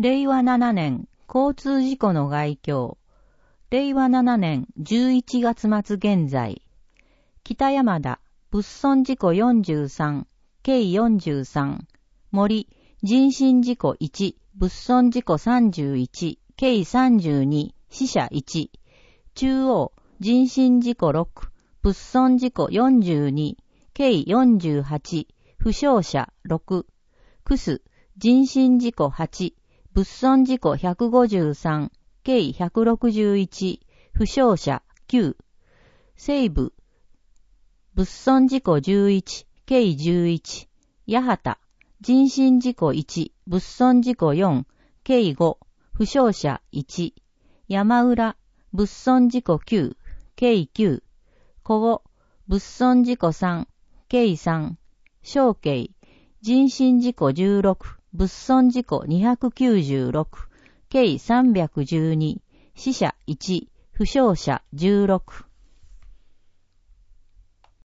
令和7年交通事故の概況。令和7年11月末現在。北山田、物損事故43、計43。森、人身事故1、物損事故31、計32、死者1。中央、人身事故6、物損事故42、計48、負傷者6。クス、人身事故8、物損事故153、計161、負傷者9。西部、物損事故11、計11。八幡、人身事故1、物損事故4、計5、負傷者1。山浦、物損事故9、計9。古尾、物損事故3、計3。小慶、人身事故16、物損事故296、計312。死者1、負傷者16。